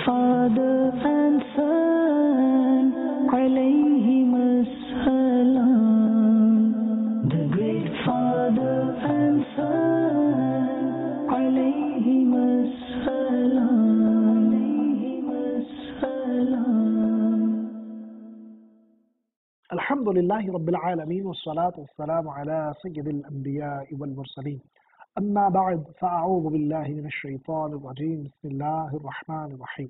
Father and Son, alayhim as-salam. The great Father and Son, alayhim as-salam, alayhim as-salam. Alhamdulillahi Rabbil Alameen wa salatu wa salamu ala Sayyidil Anbiya'i wal Mursaleen. أما بعد فأعوذ بالله من الشيطان الرجيم بسم الله الرحمن الرحيم.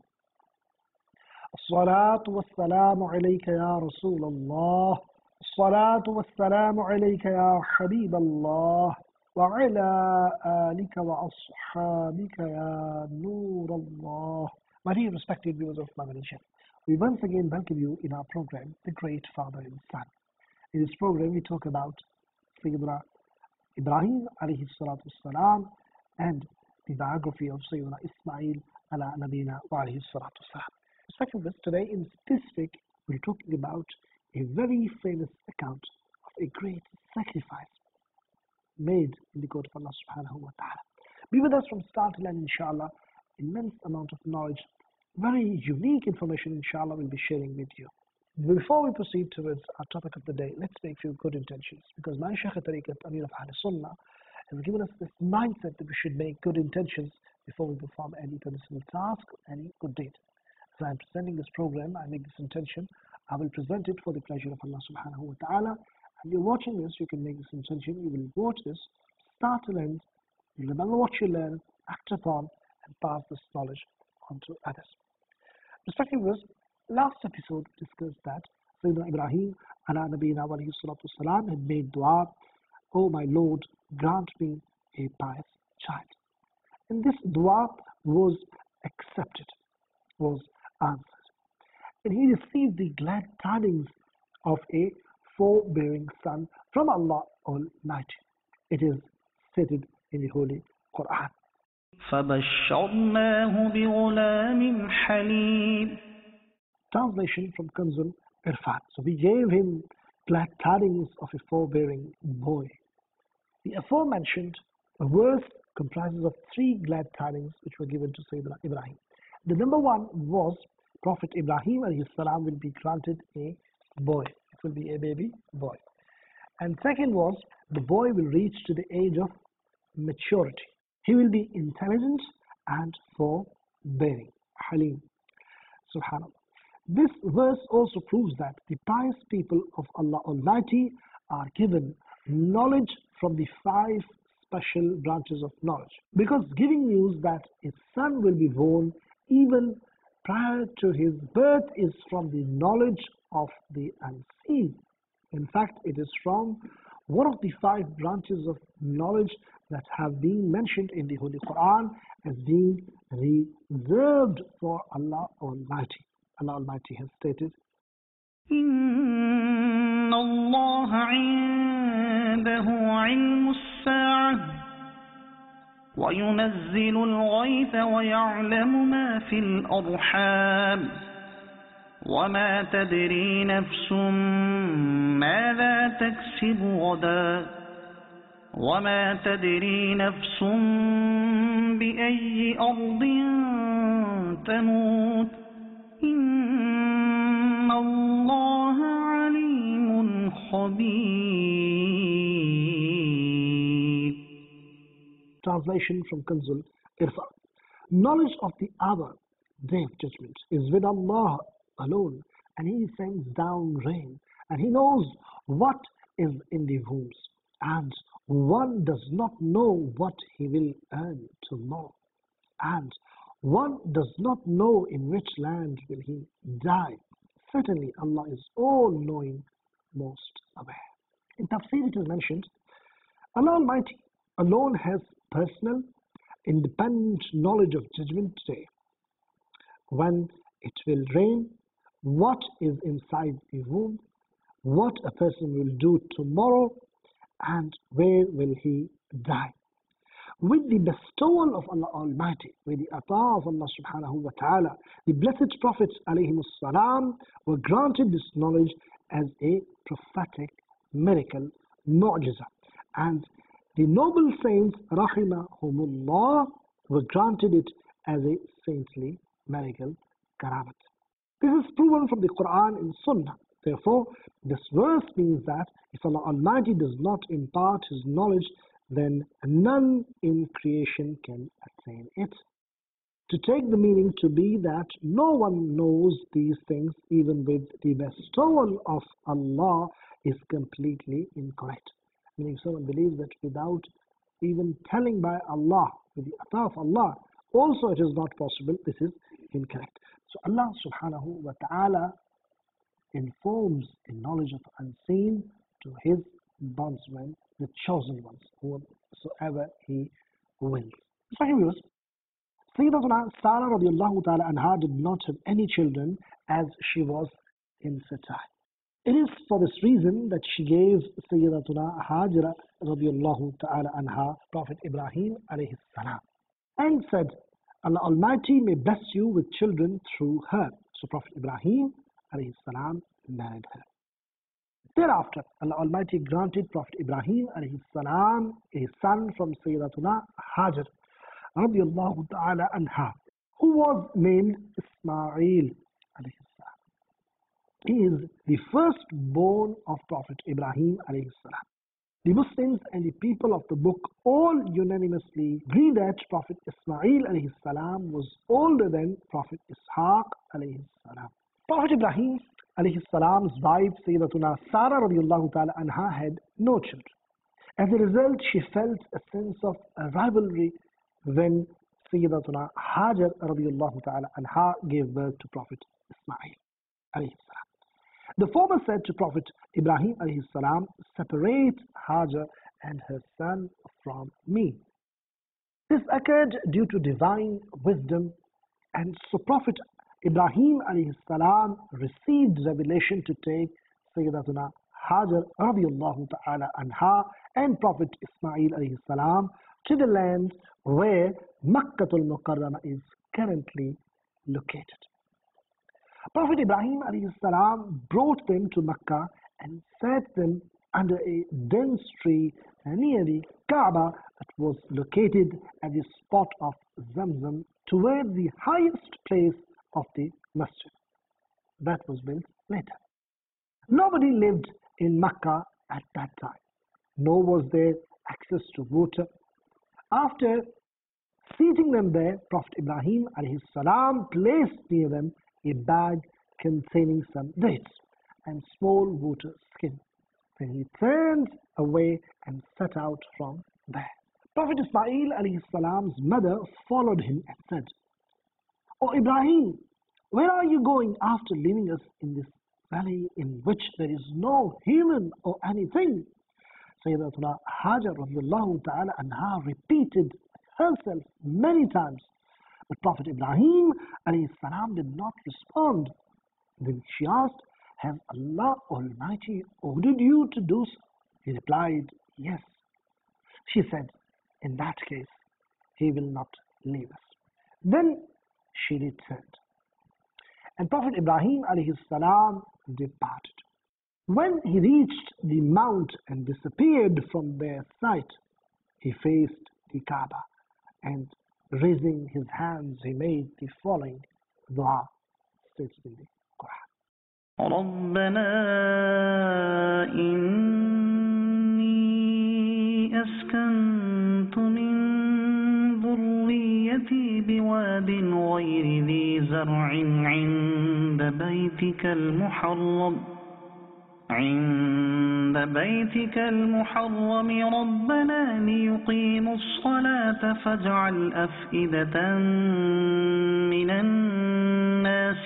الصلاة والسلام عليك يا رسول الله، الصلاة والسلام عليك يا حبيب الله، وعلى آلك وأصحابك يا نور الله. My dear respected viewers of my religion, we once again welcome you in our program, The Great Father and Son. In this program we talk about Sayyidina Ibrahim alayhi salatu wassalam and the biography of Sayyidina Ismail ala nabina wa alayhi salatu wassalam. Respected viewers, today in specific we're talking about a very famous account of a great sacrifice made in the court of Allah subhanahu wa ta'ala. Be with us from start to end, inshallah. Immense amount of knowledge, very unique information, inshallah, we'll be sharing with you. Before we proceed towards our topic of the day, let's make a few good intentions, because my Shaykh Tariqat Amir of Ahl Sunnah has given us this mindset that we should make good intentions before we perform any permissible task or any good deed. As I am presenting this program, I make this intention, I will present it for the pleasure of Allah subhanahu wa ta'ala. And you're watching this, you can make this intention, you will watch this, start to end, you remember what you learn, act upon, and pass this knowledge on to others. Respected viewers, last episode we discussed that Sayyidina Ibrahim ala nabiyina wa alayhi salatu wassalam had made dua, "Oh my Lord, grant me a pious child." And this dua was accepted, was answered. And he received the glad tidings of a forbearing son from Allah Almighty. It is stated in the Holy Quran. فَبَشَّرْنَاهُ بِغُلَامٍ حَلِيمٍ. Translation from Kanzul Irfan. So we gave him glad tidings of a forbearing boy. The aforementioned verse comprises of three glad tidings which were given to Sayyidina Ibrahim. The number one was Prophet Ibrahim alayhi salam will be granted a boy. It will be a baby boy. And second was the boy will reach to the age of maturity. He will be intelligent and forbearing. Halim. Subhanallah. This verse also proves that the pious people of Allah Almighty are given knowledge from the five special branches of knowledge, because giving news that a son will be born even prior to his birth is from the knowledge of the unseen. In fact, it is from one of the five branches of knowledge that have been mentioned in the Holy Quran as being reserved for Allah Almighty. Allah Almighty has stated, إِنَّ اللَّهَ عِندَهُ عِلْمُ السَّاعَةِ وَيُنَزِّلُ الْغَيْثَ وَيَعْلَمُ مَا فِي الْأَرْحَامِ وَمَا تَدْرِي نَفْسٌ مَاذَا تَكْسِبُ غَدًا وَمَا تَدْرِي نَفْسٌ بِأَيِّ أَرْضٍ تَمُوتُ إِنَّ اللَّهَ عَلِيمٌ خَبِيرٌ. Translation from Kanzul Irfan. Knowledge of the hour, day of judgment, is with Allah alone, and He sends down rain, and He knows what is in the wombs, and one does not know what he will earn tomorrow, and one does not know in which land will he die. Certainly Allah is all-knowing, most aware. In Tafsir it is mentioned, Allah Almighty alone has personal, independent knowledge of Judgment Day, when it will rain, what is inside the womb, what a person will do tomorrow, and where will he die. With the bestowal of Allah Almighty, with the ata of Allah subhanahu wa ta'ala, the blessed prophets alayhimus salam were granted this knowledge as a prophetic miracle, mu'jiza. And the noble saints, rahimahumullah, were granted it as a saintly medical karamat. This is proven from the Quran and Sunnah. Therefore, this verse means that if Allah Almighty does not impart His knowledge, then none in creation can attain it. To take the meaning to be that no one knows these things, even with the bestowal of Allah, is completely incorrect. Meaning someone believes that without even telling by Allah, with the ata of Allah, also it is not possible. This is incorrect. So Allah subhanahu wa ta'ala informs the knowledge of the unseen to His bondsmen, the chosen ones, whomsoever He wills. So here we Sayyidatuna Sarah radiallahu ta'ala anha did not have any children as she was infertile. It is for this reason that she gave Sayyidatuna Hajra radiallahu ta'ala anha Prophet Ibrahim alayhi salam and said, Allah Almighty may bless you with children through her. So Prophet Ibrahim alayhi salam married her. Thereafter, Allah Almighty granted Prophet Ibrahim alayhi salam a son from Sayyidatuna Hajar radiallahu ta'ala anha, who was named Ismail alayhi salam. He is the firstborn of Prophet Ibrahim alayhi salam. The Muslims and the people of the book all unanimously agree that Prophet Ismail alayhi salam was older than Prophet Ishaq alayhi salam. Prophet Ibrahim alayhi salam's wife Sayyidatuna Sarah radiallahu ta'ala anha had no children. As a result, she felt a sense of rivalry when Sayyidatuna Hajar radiallahu ta'ala anha gave birth to Prophet Ismail alayhi salam. The former said to Prophet Ibrahim alayhi salam, separate Hajar and her son from me. This occurred due to divine wisdom, and so Prophet Ibrahim alayhi salam received revelation to take Sayyidatuna Hajar radiallahu ta'ala anha and Prophet Ismail alayhi salam to the land where Makkatul Mukarramah is currently located. Prophet Ibrahim alayhi salam brought them to Makkah and set them under a dense tree near the Kaaba that was located at the spot of Zamzam toward the highest place of the masjid that was built later. Nobody lived in Makkah at that time, nor was there access to water. After seating them there, Prophet Ibrahim alayhi salam placed near them a bag containing some dates and small water skin. Then he turned away and set out from there. Prophet Ismail alayhi salam's mother followed him and said, O Ibrahim, where are you going after leaving us in this valley in which there is no human or anything? Sayyidatuna Hajar radiallahu ta'ala anha repeated herself many times, but Prophet Ibrahim alayhi salam did not respond. Then she asked, has Allah Almighty ordered you to do so? He replied, yes. She said, in that case, He will not leave us. Then she returned, and Prophet Ibrahim alayhi salam departed. When he reached the mount and disappeared from their sight, he faced the Kaaba and raising his hands, he made the following dua stated in the Quran. ربنا إني أسكنت من ذريتي بواد غير ذي زرع عند بيتك المحرم ربنا ليقيموا الصلاة فاجعل أفئدة من الناس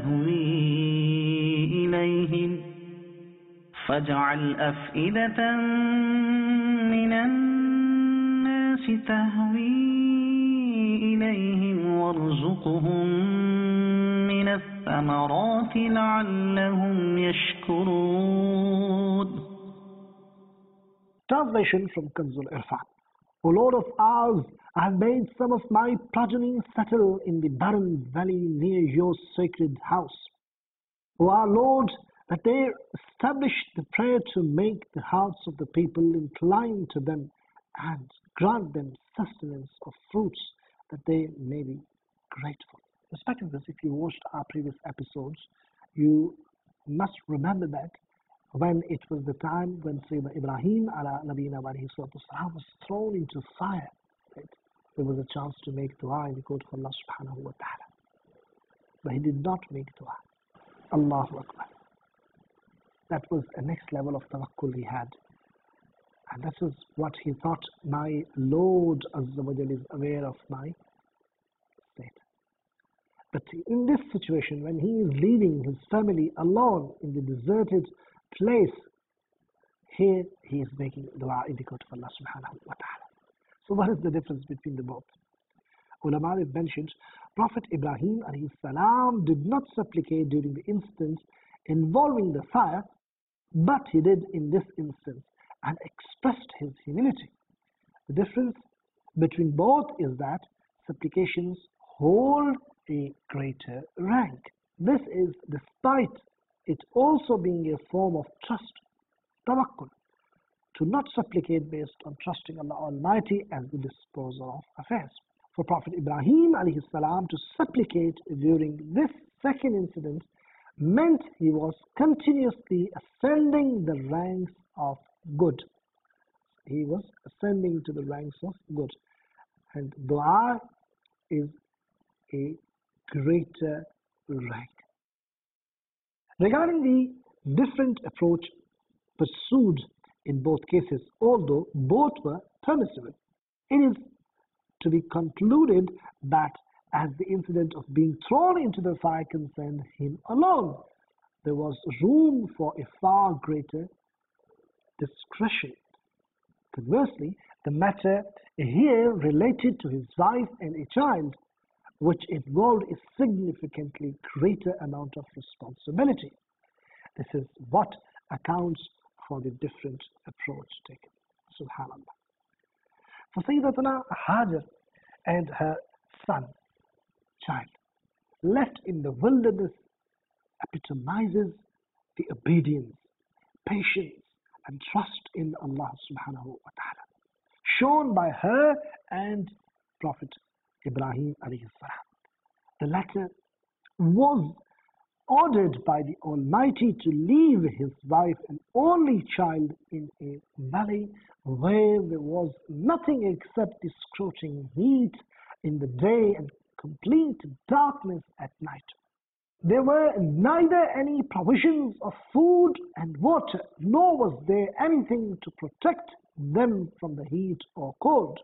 تهوي إليهم وارزقهم من الثمرات لعلهم يشكرون. Translation from Kanzul Irfan. O Lord of ours, I have made some of my progeny settle in the barren valley near your sacred house. O our Lord, that they establish the prayer to make the hearts of the people inclined to them and grant them sustenance of fruits that they may be grateful. Respecting this, if you watched our previous episodes, you must remember that when it was the time when Sayyidina Ibrahim ala nabiyina alayhi salatu wasalam was thrown into fire, right? There was a chance to make dua in the court of Allah subhanahu wa ta'ala. But he did not make dua. Allahu Akbar. That was a next level of tawakkul he had. And that was what he thought, my Lord Azza wa Jal is aware of my state. But in this situation, when he is leaving his family alone in the deserted place, here he is making dua in the court of Allah subhanahu wa ta'ala. So what is the difference between the both? Ulama have mentioned, Prophet Ibrahim alayhi salam did not supplicate during the instance involving the fire, but he did in this instance and expressed his humility. The difference between both is that supplications hold a greater rank. This is despite it also being a form of trust, tawakkul, to not supplicate based on trusting Allah Almighty as the disposer of affairs. For Prophet Ibrahim alayhi salam to supplicate during this second incident meant he was continuously ascending the ranks of good. He was ascending to the ranks of good. And dua is a greater rank. Regarding the different approach pursued in both cases, although both were permissible, it is to be concluded that as the incident of being thrown into the fire concerned him alone, there was room for a far greater discretion. Conversely, the matter here related to his wife and a child, which involved a significantly greater amount of responsibility. This is what accounts for the different approach taken. Subhanallah. For Sayyidatuna Hajar and her child, left in the wilderness, epitomizes the obedience, patience, and trust in Allah subhanahu wa ta'ala, shown by her and Prophet Ibrahim alayhi salam. The latter was ordered by the Almighty to leave his wife and only child in a valley where there was nothing except the scorching heat in the day and complete darkness at night. There were neither any provisions of food and water, nor was there anything to protect them from the heat or cold.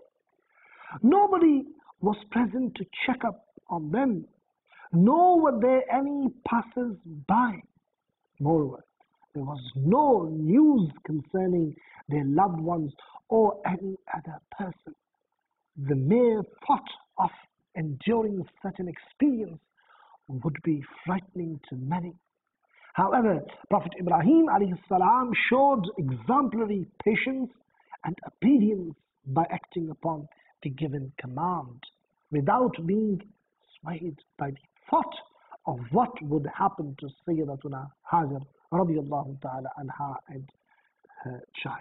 Nobody was present to check up on them, nor were there any passers-by. Moreover, there was no news concerning their loved ones or any other person. The mere thought of enduring such an experience would be frightening to many. However, Prophet Ibrahim alayhi salam showed exemplary patience and obedience by acting upon the given command, without being swayed by the thought of what would happen to Sayyidatuna Hajar radiyallahu ta'ala anha and her child.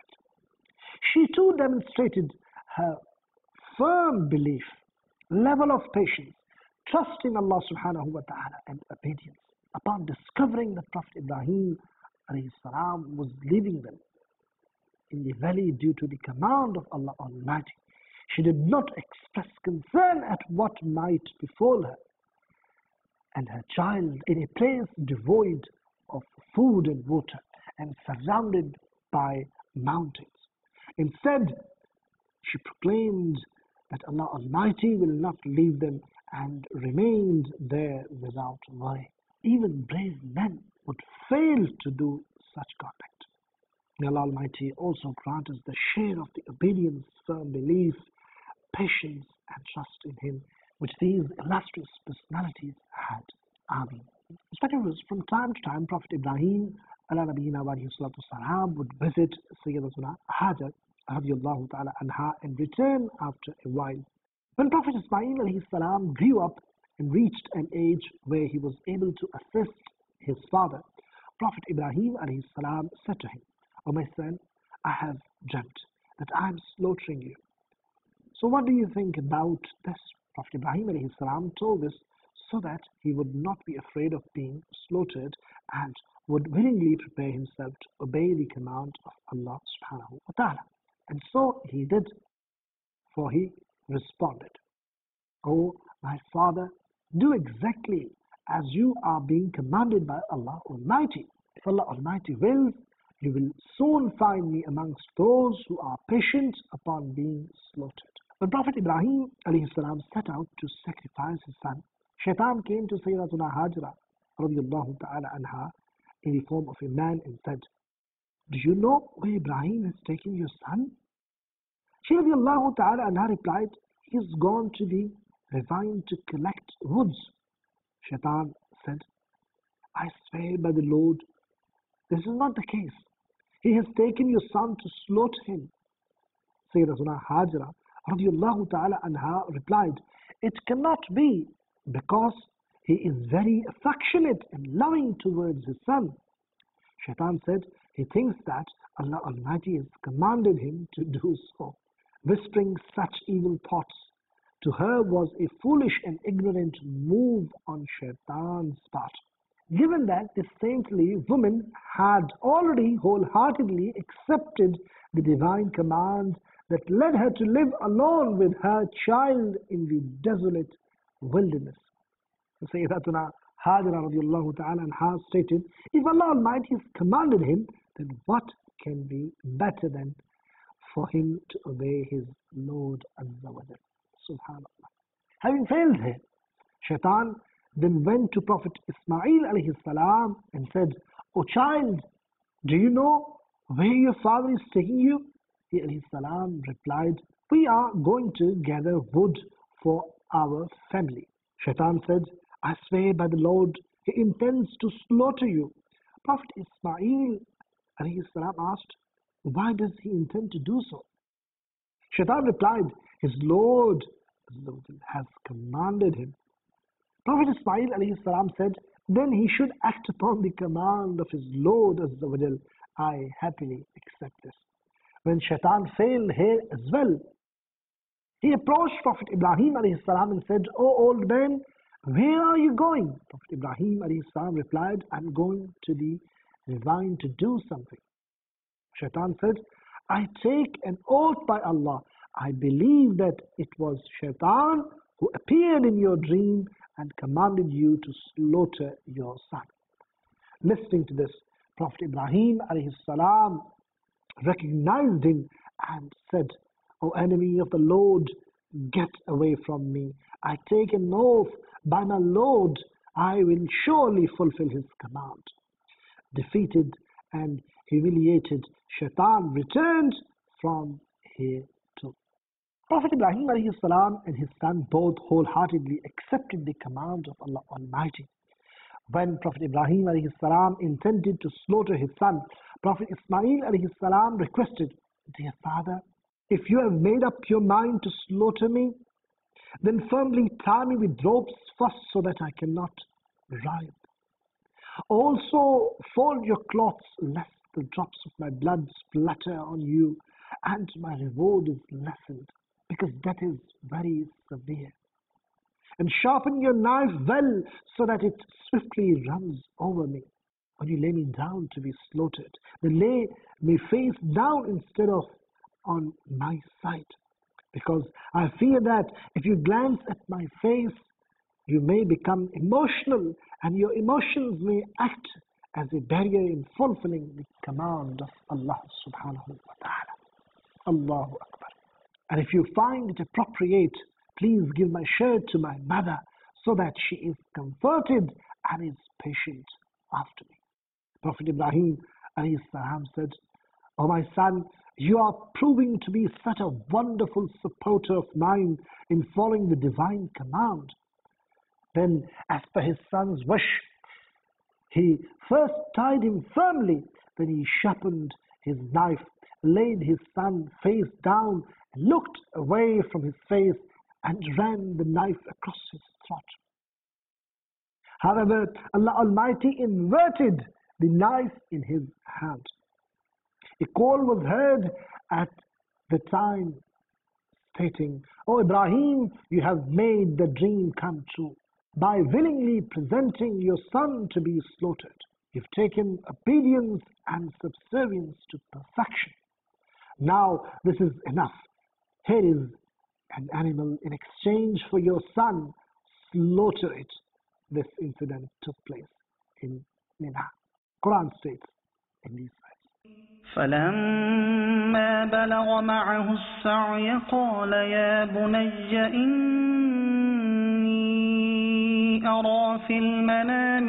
She too demonstrated her firm belief, level of patience, trust in Allah subhanahu wa ta'ala, and obedience. Upon discovering that Prophet Ibrahim alayhi salam was leaving them in the valley due to the command of Allah Almighty, she did not express concern at what might befall her and her child in a place devoid of food and water and surrounded by mountains. Instead, she proclaimed that Allah Almighty will not leave them and remained there without worry. Even brave men would fail to do such conduct. May Allah Almighty also grant us the share of the obedience, firm belief, patience, and trust in Him, which these illustrious personalities had. Ameen. Respectively, from time to time, Prophet Ibrahim ala nabiyina wa alayhi salatu wasalam would visit Sayyidatuna Hajar radiyallahu ta'ala anha and return after a while. When Prophet Ismail alayhi salam grew up and reached an age where he was able to assist his father, Prophet Ibrahim alayhi salam said to him, "O my son, I have dreamt that I am slaughtering you. So what do you think about this?" Prophet Ibrahim alayhi salam told this so that he would not be afraid of being slaughtered and would willingly prepare himself to obey the command of Allah subhanahu wa ta'ala. And so he did, for he responded, "O my father, do exactly as you are being commanded by Allah Almighty. If Allah Almighty wills, you will soon find me amongst those who are patient upon being slaughtered." When Prophet Ibrahim alayhi salam set out to sacrifice his son, Shaitan came to Sayyidatuna Hajra radiallahu ta'ala anha in the form of a man and said, "Do you know where Ibrahim has taken your son?" She radiallahu ta'ala anha replied, "He's gone to the ravine to collect woods." Shaitan said, "I swear by the Lord, this is not the case. He has taken your son to slaughter him." Sayyidatuna Hajra radiallahu ta'ala anha replied, "It cannot be, because he is very affectionate and loving towards his son." Shaitan said, "He thinks that Allah Almighty has commanded him to do so." Whispering such evil thoughts to her was a foolish and ignorant move on Shaitan's part. Given that this saintly woman had already wholeheartedly accepted the divine command that led her to live alone with her child in the desolate wilderness. Sayyidatuna Hajra radiallahu ta'ala anha stated, "If Allah Almighty has commanded him, then what can be better than for him to obey his Lord Azza wa Jal?" Subhanallah. Having failed here, Shaitan then went to Prophet Ismail alayhi salam and said, "O child, do you know where your father is taking you?" He alayhi salam replied, "We are going to gather wood for our family." Shaitan said, "I swear by the Lord, he intends to slaughter you." Prophet Ismail alayhi salam asked, "Why does he intend to do so?" Shaitan replied, "His Lord has commanded him." Prophet Ismail alayhi salam said, "Then he should act upon the command of his Lord Azza wa Jal. I happily accept this." When Shaitan failed here as well, he approached Prophet Ibrahim alayhi salam and said, "O old man, where are you going?" Prophet Ibrahim alayhi salam replied, "I'm going to the ravine to do something." Shaitan said, "I take an oath by Allah, I believe that it was Shaitan who appeared in your dream and commanded you to slaughter your son." Listening to this, Prophet Ibrahim alayhi salam recognized him and said, "O enemy of the Lord, get away from me. I take an oath by my Lord, I will surely fulfill his command." Defeated and humiliated, Shaitan returned from here too. Prophet Ibrahim alayhi salam and his son both wholeheartedly accepted the command of Allah Almighty. When Prophet Ibrahim alayhi salam intended to slaughter his son, Prophet Ismail alayhi salam requested, "Dear father, if you have made up your mind to slaughter me, then firmly tie me with ropes first so that I cannot writhe. Also fold your cloths lest the drops of my blood splatter on you and my reward is lessened, because that is very severe. And sharpen your knife well so that it swiftly runs over me. When you lay me down to be slaughtered, then lay me face down instead of on my side, because I fear that if you glance at my face, you may become emotional and your emotions may act as a barrier in fulfilling the command of Allah subhanahu wa ta'ala. Allahu Akbar. And if you find it appropriate, please give my shirt to my mother so that she is comforted and is patient after me." Prophet Ibrahim alayhi salam said, "O my son, you are proving to be such a wonderful supporter of mine in following the divine command." Then, as per his son's wish, he first tied him firmly, then he sharpened his knife, laid his son face down, looked away from his face, and ran the knife across his throat. However, Allah Almighty inverted the knife in his hand. A call was heard at the time stating, "O Ibrahim, you have made the dream come true. by willingly presenting your son to be slaughtered. You've taken obedience and subservience to perfection. Now this is enough. Here is an animal in exchange for your son. Slaughter it. This incident took place in Mina. Quran states in these verses. فلما بلغ معه السعي قال يا بني إني أرى في المنام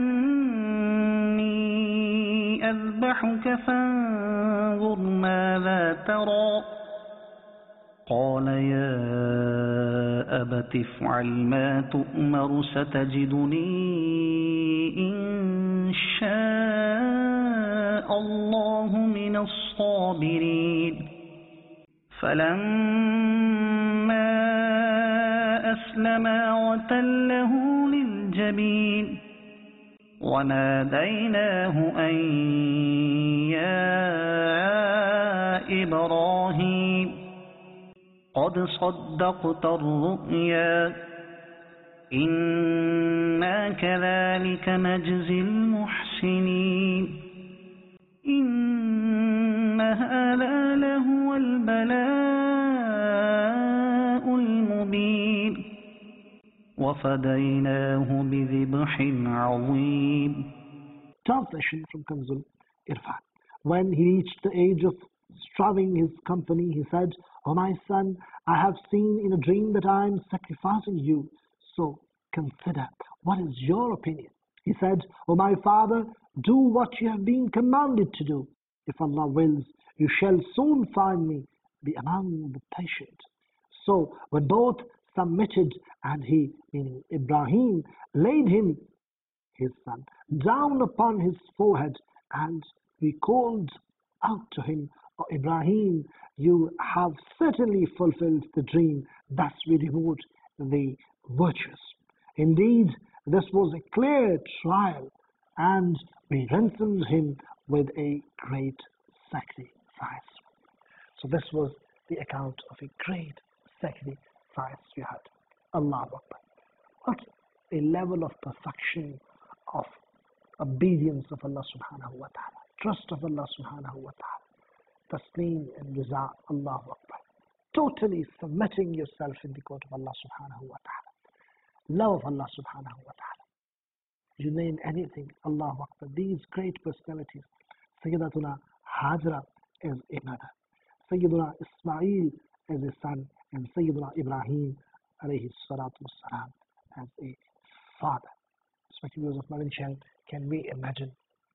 أني أذبحك فانظر ماذا ترى قال يا أبت افعل ما تؤمر ستجدني إن شاء الله من الصابرين فلما أسلما وتله للجبين وناديناه أن يا إبراهيم قد صدقت الرؤيا إنا كذلك نجزي المحسنين إن هذا لهو البلاء المبين وفديناه بذبح عظيم. Translation from Kanzul Irfan. When he reached the age of striving his company, he said, "O my son, I have seen in a dream that I am sacrificing you. So consider, what is your opinion?" He said, "O my father, do what you have been commanded to do. If Allah wills, you shall soon find me be among the patient." So when both submitted, and he, meaning Ibrahim, laid him, his son, down upon his forehead, and we called out to him, "O Ibrahim, you have certainly fulfilled the dream. Thus we reward the virtuous." Indeed, this was a clear trial, and we ransomed him with a great sacrifice. So this was the account of a great sacrifice you had. Allahu Akbar. What a level of perfection, of obedience of Allah subhanahu wa ta'ala, trust of Allah subhanahu wa ta'ala, taslim and riza. Allahu Akbar. Totally submitting yourself in the court of Allah subhanahu wa ta'ala. Love of Allah subhanahu wa ta'ala. You name anything, Allahu Akbar. These great personalities, Sayyidatuna Hajra is a mother, Sayyiduna Ismail as a son, and Sayyiduna Ibrahim alayhi salatu wassalam as a father. Respected viewers of Madani Channel, can we imagine,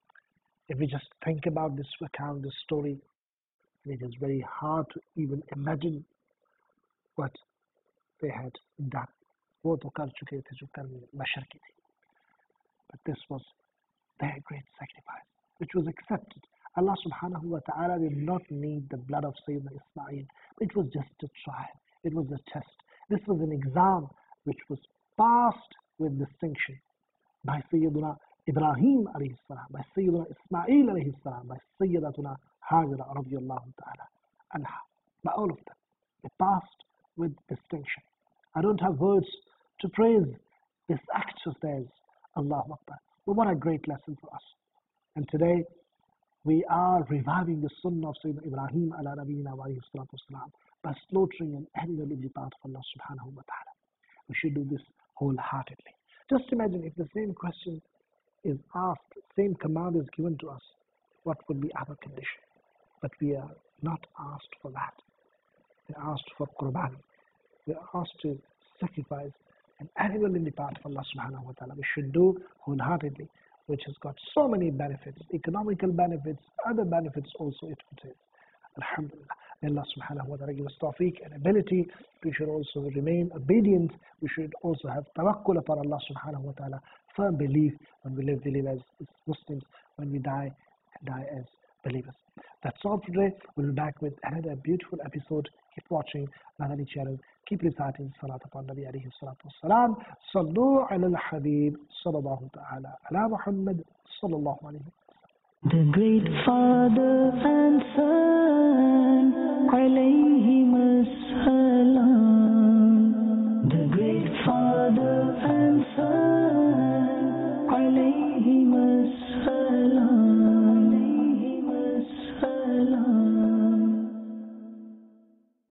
if we just think about this account, this story, it is very hard to even imagine what they had done. वो तो कर चुके थे जो कर्म बशर की थी. But this was their great sacrifice, which was accepted. Allah subhanahu wa ta'ala did not need the blood of Sayyidina Ismail. It was just a trial. It was a test. This was an exam which was passed with distinction by Sayyidina Ibrahim alayhi salam, by Sayyidina Ismail alayhi salam, by Sayyidatuna Hajra radiyallahu ta'ala anha. By all of them. They passed with distinction. I don't have words to praise this act of theirs. Allahu Akbar. But what a great lesson for us. And today, we are reviving the sunnah of Sayyidina Ibrahim ala nabiyina wa alayhi salatu wasalam by slaughtering an animal in the path of Allah subhanahu wa ta'ala. We should do this wholeheartedly. Just imagine if the same question is asked, same command is given to us, what would be our condition? But we are not asked for that. We are asked for qurbani. We are asked to sacrifice an animal in the path of Allah subhanahu wa ta'ala. We should do wholeheartedly, which has got so many benefits, economical benefits, other benefits also it contains. Alhamdulillah. May Allah subhanahu wa ta'ala give us tawfiq and ability. We should also remain obedient. We should also have tawakkul upon Allah subhanahu wa ta'ala, firm belief. When we live as Muslims, when we die as believers. That's all for today. We'll be back with another beautiful episode. Keep watching Madani Channel. Keep reciting Salat upon Nabi alayhi salatu wassalam. Sallu ala al-Habib sallallahu ta'ala ala Muhammad sallallahu alayhi. The great Father and Son alayhim as-salam.